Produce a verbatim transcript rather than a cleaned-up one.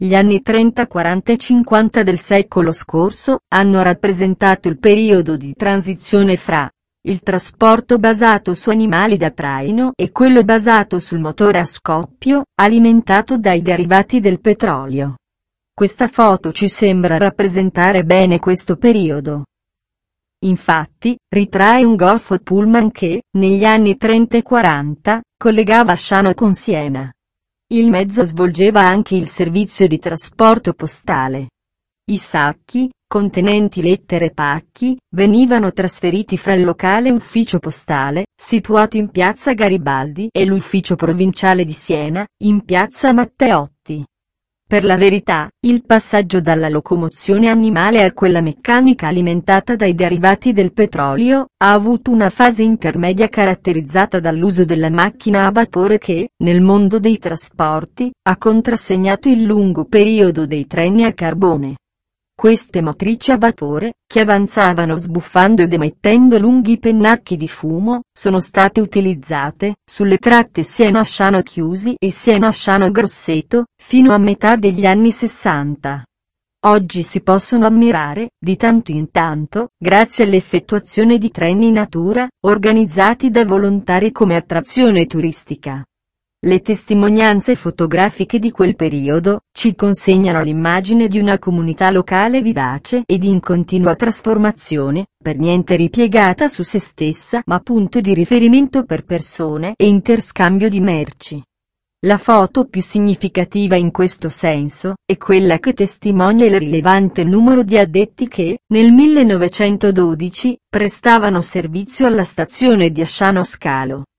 Gli anni trenta, quaranta e cinquanta del secolo scorso hanno rappresentato il periodo di transizione fra il trasporto basato su animali da traino e quello basato sul motore a scoppio, alimentato dai derivati del petrolio. Questa foto ci sembra rappresentare bene questo periodo. Infatti, ritrae un Golf Pullman che, negli anni trenta e quaranta, collegava Asciano con Siena. Il mezzo svolgeva anche il servizio di trasporto postale. I sacchi, contenenti lettere e pacchi, venivano trasferiti fra il locale ufficio postale, situato in piazza Garibaldi, e l'ufficio provinciale di Siena, in piazza Matteotti. Per la verità, il passaggio dalla locomozione animale a quella meccanica alimentata dai derivati del petrolio, ha avuto una fase intermedia caratterizzata dall'uso della macchina a vapore che, nel mondo dei trasporti, ha contrassegnato il lungo periodo dei treni a carbone. Queste motrici a vapore, che avanzavano sbuffando ed emettendo lunghi pennacchi di fumo, sono state utilizzate, sulle tratte Siena-Asciano-Chiusi e Siena-Asciano-Grosseto, fino a metà degli anni sessanta. Oggi si possono ammirare, di tanto in tanto, grazie all'effettuazione di treni in natura, organizzati da volontari come attrazione turistica. Le testimonianze fotografiche di quel periodo ci consegnano l'immagine di una comunità locale vivace ed in continua trasformazione, per niente ripiegata su se stessa ma punto di riferimento per persone e interscambio di merci. La foto più significativa in questo senso è quella che testimonia il rilevante numero di addetti che, nel millenovecentododici, prestavano servizio alla stazione di Asciano Scalo.